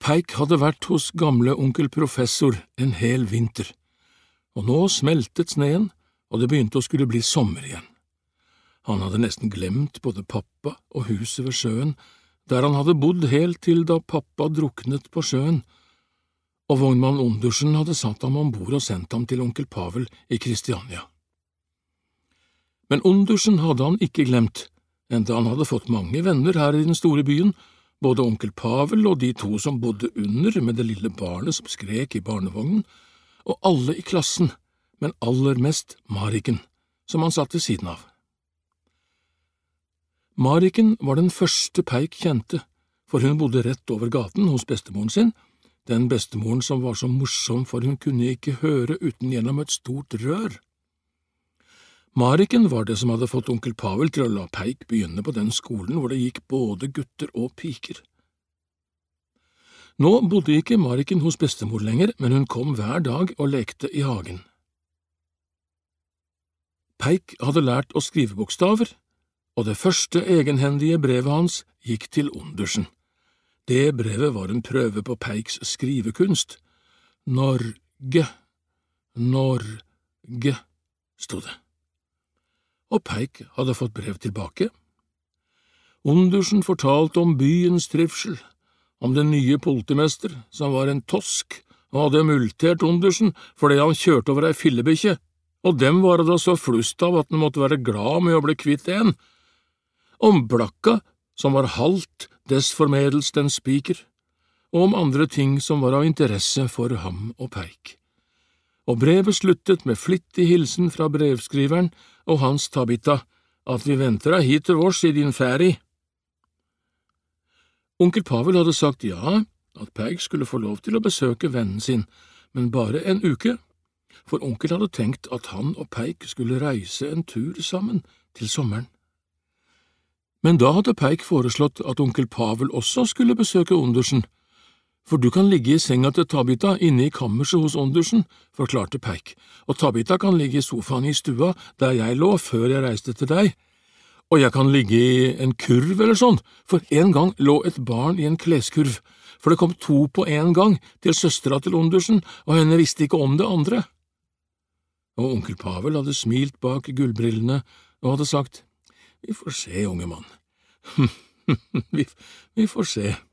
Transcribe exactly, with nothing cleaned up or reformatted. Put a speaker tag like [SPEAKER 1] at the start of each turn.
[SPEAKER 1] Peik hadde vært hos gamle onkel professor en hel vinter, og nå smeltet sneen, og det begynte å skulle bli sommer igjen. Han hadde nesten glemt både pappa og huset ved sjøen, der han hadde bodd helt til da pappa druknet på sjøen, og vognmann Undersen hadde satt ham ombord og sendt ham til onkel Pavel i Kristiania. Men Undersen hadde han ikke glemt, enda han hadde fått mange venner her i den store byen, både onkel Pavel og de to som bodde under med det lille barnet som skrek i barnevognen, og alle i klassen, men aller mest Mariken, som han satt ved siden av. Mariken var den første Peik kjente, for hun bodde rett over gaten hos bestemoren sin, den bestemoren som var så morsom for hun kunne ikke høre uten gjennom et stort rør. Mariken var det som hadde fått onkel Pavel til å la Peik begynne på den skolen hvor det gikk både gutter og piker. Nå bodde ikke Mariken hos bestemor lenger, men hun kom hver dag og lekte i hagen. Peik hadde lært å skrive bokstaver, og det første egenhendige brevet hans gikk til Undersen. Det brevet var en prøve på Peiks skrivekunst. Norge, Norge, stod det. Og Peik hadde fått brev tilbake. Undersen fortalte om byens trivsel, om den nye politimester, som var en tosk, og hadde multert Undersen fordi han kjørte over ei fillebikkje, og dem var det da så flust av at han måtte være glad med å bli kvitt en. Om blakka, som var halvt dess formedels den spiker, og om andre ting som var av interesse for ham og Peik. Og brevet sluttet med flittig hilsen fra brevskriveren og hans Tabita, at vi venter deg hit til vårs i din ferie. Onkel Pavel hadde sagt ja, at Peik skulle få lov til å besøke vennen sin, men bare en uke, for onkel hadde tenkt at han og Peik skulle reise en tur sammen til sommeren. Men da hadde Peik foreslått at onkel Pavel også skulle besøke Undersen, for du kan ligge i senga til Tabita inne i kammerset hos Undersen, forklarte Peik, og Tabita kan ligge i sofaen i stua der jeg lå før jeg reiste til deg, og jeg kan ligge i en kurv eller sånn, for en gang lå et barn i en kleskurv, for det kom to på en gang til søstera til Undersen, og henne visste ikke om det andre. Og onkel Pavel hadde smilt bak gullbrillene og hadde sagt, vi får se, unge mann. vi, vi får se.